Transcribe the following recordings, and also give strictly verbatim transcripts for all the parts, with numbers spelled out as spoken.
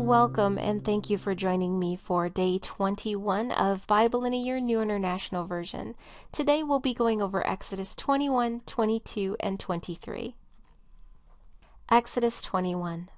Welcome and thank you for joining me for day twenty-one of Bible in a Year New International Version. Today we'll be going over Exodus twenty-one, twenty-two, and twenty-three. Exodus twenty-one.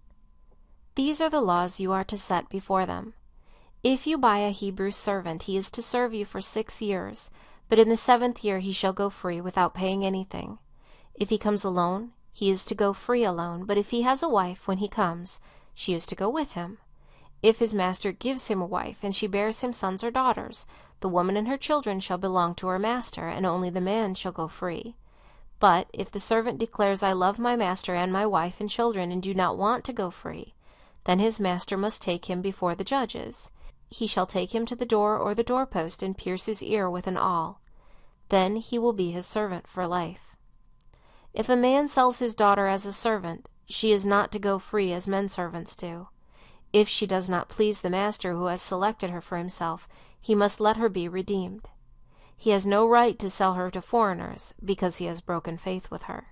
These are the laws you are to set before them. If you buy a Hebrew servant, he is to serve you for six years, but in the seventh year he shall go free without paying anything. If he comes alone, he is to go free alone, but if he has a wife when he comes, she is to go with him. If his master gives him a wife, and she bears him sons or daughters, the woman and her children shall belong to her master, and only the man shall go free. But if the servant declares, I love my master and my wife and children, and do not want to go free, then his master must take him before the judges. He shall take him to the door or the doorpost, and pierce his ear with an awl. Then he will be his servant for life. If a man sells his daughter as a servant, she is not to go free as men servants do. If she does not please the master who has selected her for himself, he must let her be redeemed. He has no right to sell her to foreigners, because he has broken faith with her.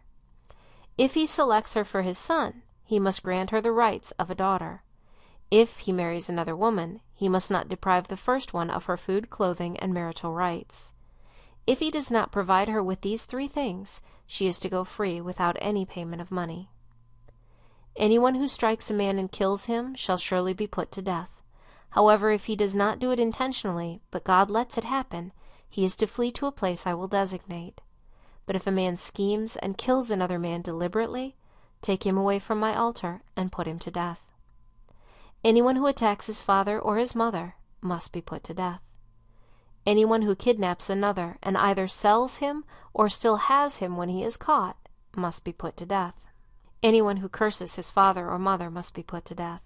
If he selects her for his son, he must grant her the rights of a daughter. If he marries another woman, he must not deprive the first one of her food, clothing, and marital rights. If he does not provide her with these three things, she is to go free without any payment of money. Anyone who strikes a man and kills him shall surely be put to death. However, if he does not do it intentionally, but God lets it happen, he is to flee to a place I will designate. But if a man schemes and kills another man deliberately, take him away from my altar and put him to death. Anyone who attacks his father or his mother must be put to death. Anyone who kidnaps another and either sells him or still has him when he is caught must be put to death. Anyone who curses his father or mother must be put to death.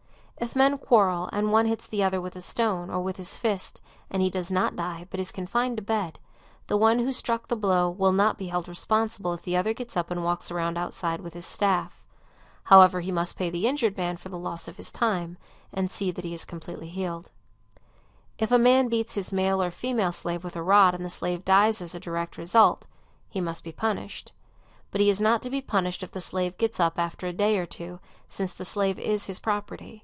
If men quarrel, and one hits the other with a stone or with his fist, and he does not die, but is confined to bed, the one who struck the blow will not be held responsible if the other gets up and walks around outside with his staff. However, he must pay the injured man for the loss of his time, and see that he is completely healed. If a man beats his male or female slave with a rod, and the slave dies as a direct result, he must be punished. But he is not to be punished if the slave gets up after a day or two, since the slave is his property.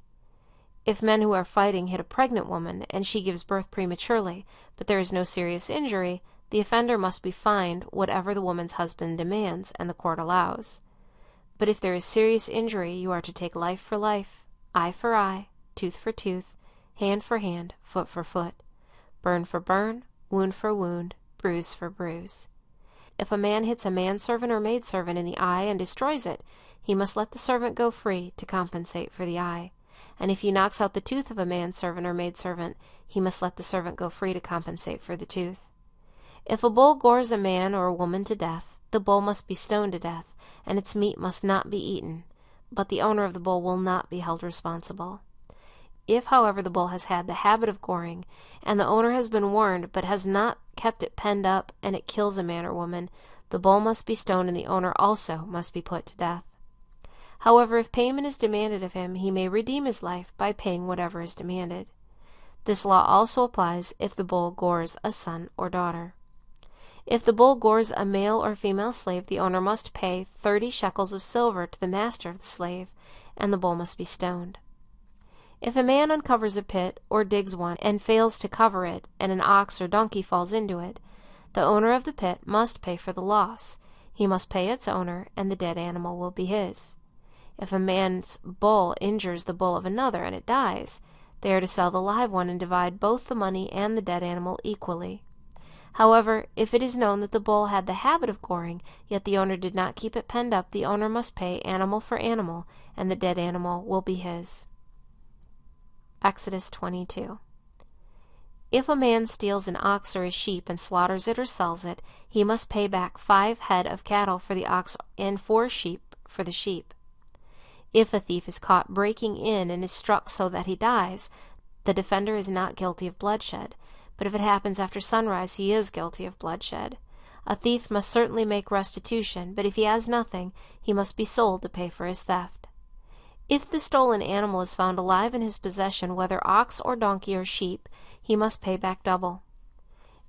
If men who are fighting hit a pregnant woman, and she gives birth prematurely, but there is no serious injury, the offender must be fined whatever the woman's husband demands and the court allows. But if there is serious injury, you are to take life for life, eye for eye, tooth for tooth, hand for hand, foot for foot, burn for burn, wound for wound, bruise for bruise. If a man hits a manservant or maidservant in the eye and destroys it, he must let the servant go free to compensate for the eye. And if he knocks out the tooth of a manservant or maidservant, he must let the servant go free to compensate for the tooth. If a bull gores a man or a woman to death, the bull must be stoned to death, and its meat must not be eaten, but the owner of the bull will not be held responsible. If, however, the bull has had the habit of goring, and the owner has been warned but has not kept it penned up, and it kills a man or woman, the bull must be stoned, and the owner also must be put to death. However, if payment is demanded of him, he may redeem his life by paying whatever is demanded. This law also applies if the bull gores a son or daughter. If the bull gores a male or female slave, the owner must pay thirty shekels of silver to the master of the slave, and the bull must be stoned. If a man uncovers a pit or digs one and fails to cover it, and an ox or donkey falls into it, the owner of the pit must pay for the loss. He must pay its owner, and the dead animal will be his. If a man's bull injures the bull of another and it dies, they are to sell the live one and divide both the money and the dead animal equally. However, if it is known that the bull had the habit of goring, yet the owner did not keep it penned up, the owner must pay animal for animal, and the dead animal will be his. Exodus twenty-two. If a man steals an ox or a sheep and slaughters it or sells it, he must pay back five head of cattle for the ox and four sheep for the sheep. If a thief is caught breaking in and is struck so that he dies, the defender is not guilty of bloodshed, but if it happens after sunrise, he is guilty of bloodshed. A thief must certainly make restitution, but if he has nothing, he must be sold to pay for his theft. If the stolen animal is found alive in his possession, whether ox or donkey or sheep, he must pay back double.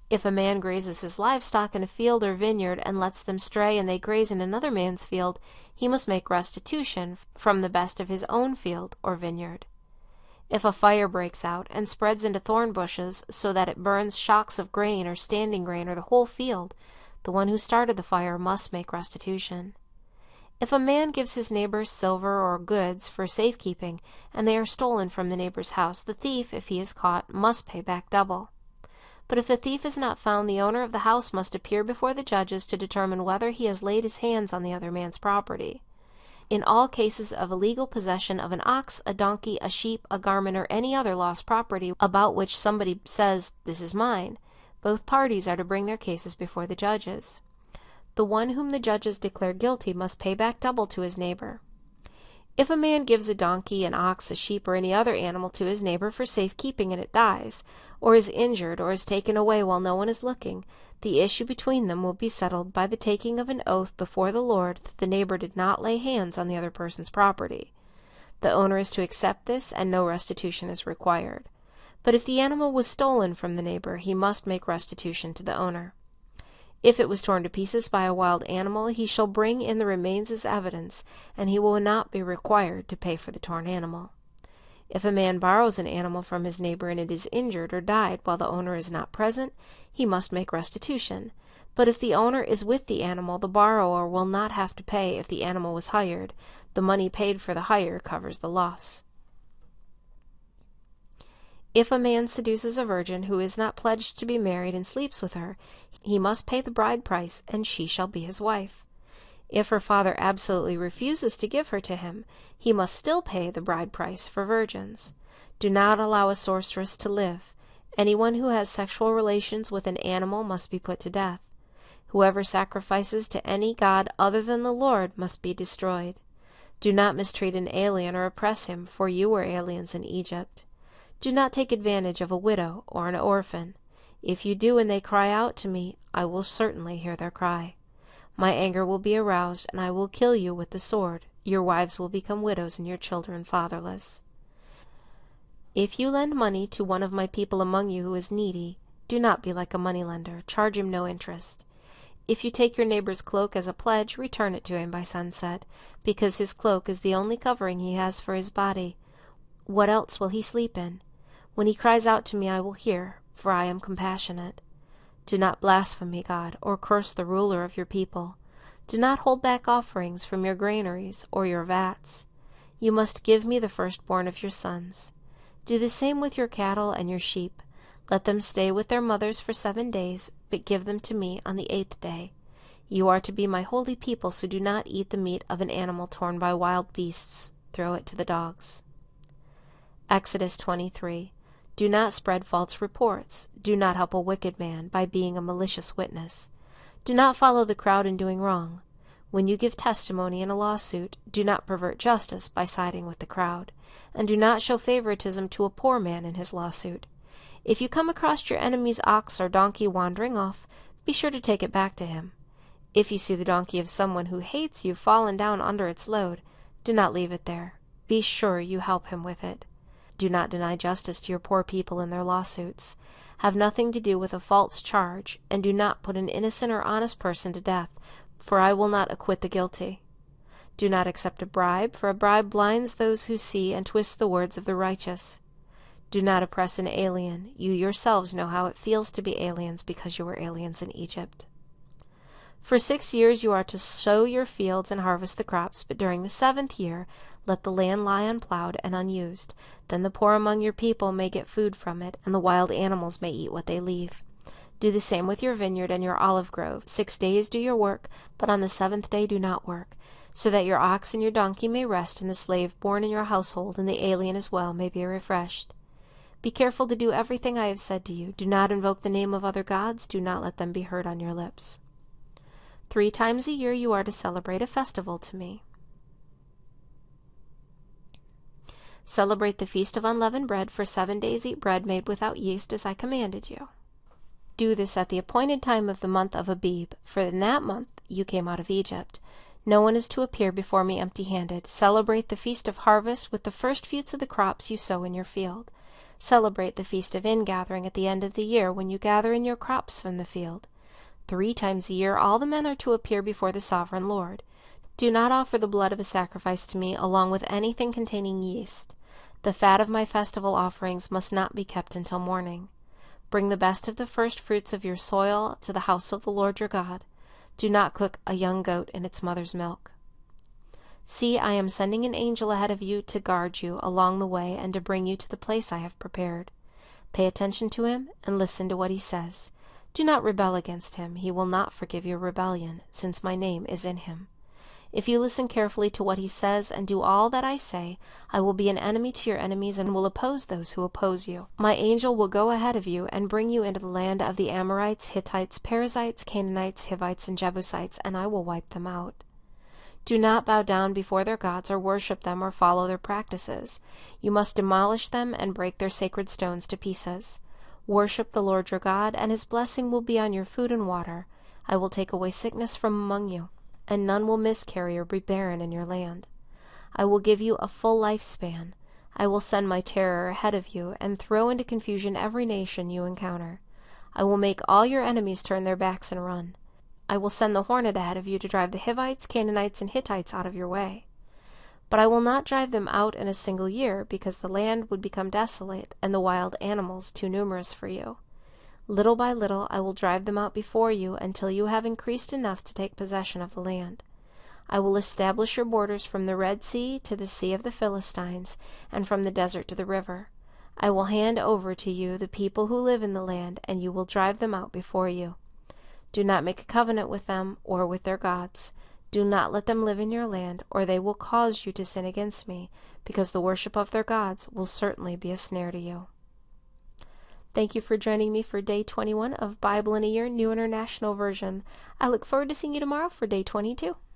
If a man grazes his livestock in a field or vineyard and lets them stray and they graze in another man's field, he must make restitution from the best of his own field or vineyard. If a fire breaks out and spreads into thorn bushes so that it burns shocks of grain or standing grain or the whole field, the one who started the fire must make restitution. If a man gives his neighbor silver or goods for safekeeping, and they are stolen from the neighbor's house, the thief, if he is caught, must pay back double. But if the thief is not found, the owner of the house must appear before the judges to determine whether he has laid his hands on the other man's property. In all cases of illegal possession of an ox, a donkey, a sheep, a garment, or any other lost property about which somebody says, "This is mine," both parties are to bring their cases before the judges. The one whom the judges declare guilty must pay back double to his neighbor. If a man gives a donkey, an ox, a sheep, or any other animal to his neighbor for safekeeping and it dies, or is injured, or is taken away while no one is looking, the issue between them will be settled by the taking of an oath before the Lord that the neighbor did not lay hands on the other person's property. The owner is to accept this, and no restitution is required. But if the animal was stolen from the neighbor, he must make restitution to the owner. If it was torn to pieces by a wild animal, he shall bring in the remains as evidence, and he will not be required to pay for the torn animal. If a man borrows an animal from his neighbor and it is injured or died while the owner is not present, he must make restitution. But if the owner is with the animal, the borrower will not have to pay if the animal was hired. The money paid for the hire covers the loss. If a man seduces a virgin who is not pledged to be married and sleeps with her, he must pay the bride price, and she shall be his wife. If her father absolutely refuses to give her to him, he must still pay the bride price for virgins. Do not allow a sorceress to live. Anyone who has sexual relations with an animal must be put to death. Whoever sacrifices to any god other than the Lord must be destroyed. Do not mistreat an alien or oppress him, for you were aliens in Egypt. Do not take advantage of a widow or an orphan. If you do and they cry out to me, I will certainly hear their cry. My anger will be aroused, and I will kill you with the sword. Your wives will become widows and your children fatherless. If you lend money to one of my people among you who is needy, do not be like a moneylender. Charge him no interest. If you take your neighbor's cloak as a pledge, return it to him by sunset, because his cloak is the only covering he has for his body. What else will he sleep in? When he cries out to me, I will hear, for I am compassionate. Do not blaspheme me, God, or curse the ruler of your people. Do not hold back offerings from your granaries or your vats. You must give me the firstborn of your sons. Do the same with your cattle and your sheep. Let them stay with their mothers for seven days, but give them to me on the eighth day. You are to be my holy people, so do not eat the meat of an animal torn by wild beasts. Throw it to the dogs. Exodus twenty-three. Do not spread false reports. Do not help a wicked man by being a malicious witness. Do not follow the crowd in doing wrong. When you give testimony in a lawsuit, do not pervert justice by siding with the crowd, and do not show favoritism to a poor man in his lawsuit. If you come across your enemy's ox or donkey wandering off, be sure to take it back to him. If you see the donkey of someone who hates you fallen down under its load, do not leave it there. Be sure you help him with it. Do not deny justice to your poor people in their lawsuits. Have nothing to do with a false charge, and do not put an innocent or honest person to death, for I will not acquit the guilty. Do not accept a bribe, for a bribe blinds those who see and twists the words of the righteous. Do not oppress an alien. You yourselves know how it feels to be aliens because you were aliens in Egypt. For six years you are to sow your fields and harvest the crops, but during the seventh year let the land lie unplowed and unused. Then the poor among your people may get food from it, and the wild animals may eat what they leave. Do the same with your vineyard and your olive grove. Six days do your work, but on the seventh day do not work, so that your ox and your donkey may rest, and the slave born in your household and the alien as well may be refreshed. Be careful to do everything I have said to you. Do not invoke the name of other gods. Do not let them be heard on your lips. Three times a year you are to celebrate a festival to me. Celebrate the Feast of Unleavened Bread. For seven days eat bread made without yeast, as I commanded you. Do this at the appointed time of the month of Abib, for in that month you came out of Egypt. No one is to appear before me empty-handed. Celebrate the Feast of Harvest with the first fruits of the crops you sow in your field. Celebrate the feast of ingathering at the end of the year, when you gather in your crops from the field. Three times a year all the men are to appear before the sovereign Lord. Do not offer the blood of a sacrifice to me along with anything containing yeast. The fat of my festival offerings must not be kept until morning. Bring the best of the first fruits of your soil to the house of the Lord your God. Do not cook a young goat in its mother's milk. See, I am sending an angel ahead of you to guard you along the way and to bring you to the place I have prepared. Pay attention to him and listen to what he says. Do not rebel against him. He will not forgive your rebellion, since my name is in him. If you listen carefully to what he says and do all that I say, I will be an enemy to your enemies and will oppose those who oppose you. My angel will go ahead of you and bring you into the land of the Amorites, Hittites, Perizzites, Canaanites, Hivites, and Jebusites, and I will wipe them out. Do not bow down before their gods or worship them or follow their practices. You must demolish them and break their sacred stones to pieces. Worship the Lord your God, and his blessing will be on your food and water. I will take away sickness from among you, and none will miscarry or be barren in your land. I will give you a full lifespan. I will send my terror ahead of you and throw into confusion every nation you encounter. I will make all your enemies turn their backs and run. I will send the hornet ahead of you to drive the Hivites, Canaanites, and Hittites out of your way. But I will not drive them out in a single year, because the land would become desolate and the wild animals too numerous for you. Little by little I will drive them out before you until you have increased enough to take possession of the land. I will establish your borders from the Red Sea to the Sea of the Philistines, and from the desert to the river. I will hand over to you the people who live in the land, and you will drive them out before you. Do not make a covenant with them or with their gods. Do not let them live in your land, or they will cause you to sin against me, because the worship of their gods will certainly be a snare to you. Thank you for joining me for Day twenty-one of Bible in a Year, New International Version. I look forward to seeing you tomorrow for Day twenty-two.